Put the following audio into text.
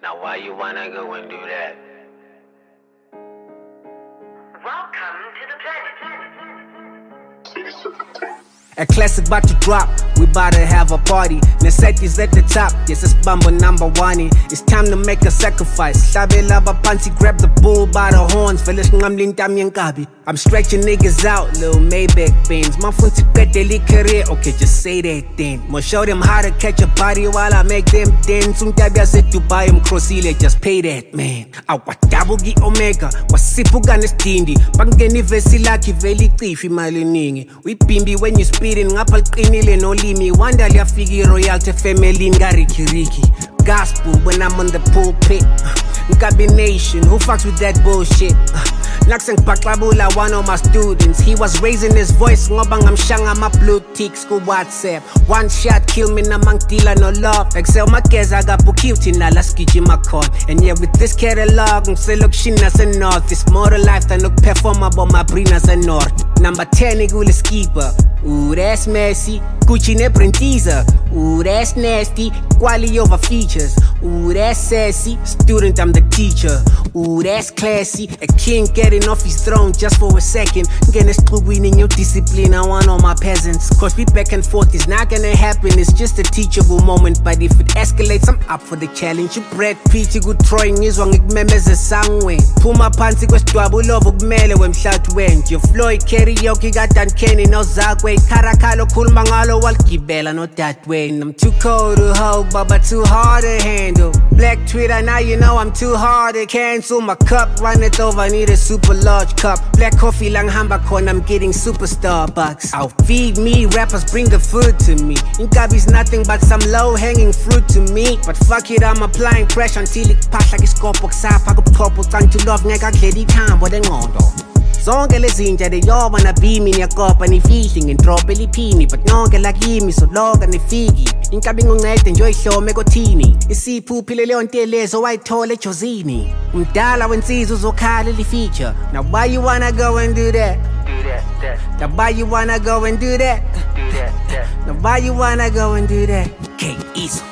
Now why you wanna go and do that? Welcome to the planet. A classic about to drop, we bout to have a party. Necessities at the top, yes it's Bumble number one. It's time to make a sacrifice. Hlabela abapansi, grab the bull by the horns. Vele sinqamla intami yenkabi. I'm stretching niggas out, little Maybach Benz. Mafuna uqedele career, okay just say that then. Mo show them how to catch a body while I make them dance. Umtabi yase Dubai umcrossile, just pay that man. Awadabu ki Omega, wasiphuka nesdindi. Bangena ivesi lakhe vele icife imali eningi. Uyibhimbi when you speeding, ngapha liqinile nolimi. Wanda liyafika royalty family ngarikiriki. Gospel when I'm on the pulpit. Combination, who fucks with that bullshit? Nakseng Paklabula, one of my students. He was raising his voice, ngobang I'm shanga my blue ticks ku WhatsApp. One shot kill me namang tila no love. Excel makeza gapukiuti na laskiji makon. And yeah, with this catalog, ngselok shina sa north. It's more to life than look perform about my brina sa north. Number 10 igule skipper. Ooh, that's messy. Gucci ne prentiza. Ooh, that's nasty. Quality over features. Ooh, that's sassy. Student, I'm the teacher. Ooh, that's classy. A king getting off his throne just for a second. Gonna screw winning your discipline. I want all my peasants. Cause we back and forth is not gonna happen. It's just a teachable moment. But if it escalates, I'm up for the challenge. You Brad Pitt, you good throwing is wrong. Ikmemeza sangwe. Puma pansi kwesdwabu lovo kumele wemhlathu wenje. Floyd karaoke got Dan Kenny no Zakwe. Karakalo khuluma ngalo walgibela no that way. I'm too cold to hold, but too hard to handle. Black Twitter, now you know I'm too hard to cancel. My cup, run it over, need a super large cup. Black coffee lang hamba corn, I'm getting super Starbucks. I'll feed me, rappers bring the food to me. Inkabi's nothing but some low-hanging fruit to me. But fuck it, I'm applying pressure until it pass like iskopho kusapha kubuchopho can't you love ngeka kudlela ithambo lengqondo. Zonke lezinja leyoba nabimi niyakopa nifihle ngendrop eliphini. But nonke lakimi soloka nifiki. Inkabi ngoncede nje oyihlome kothini. Isiphuphile leyo ntelezo wayithola ejozini. Umdala wensizwe uzokhala lifeature. Now why you wanna go and do that? Now why you wanna go and do that? Now why you wanna go and do that? K-Easo.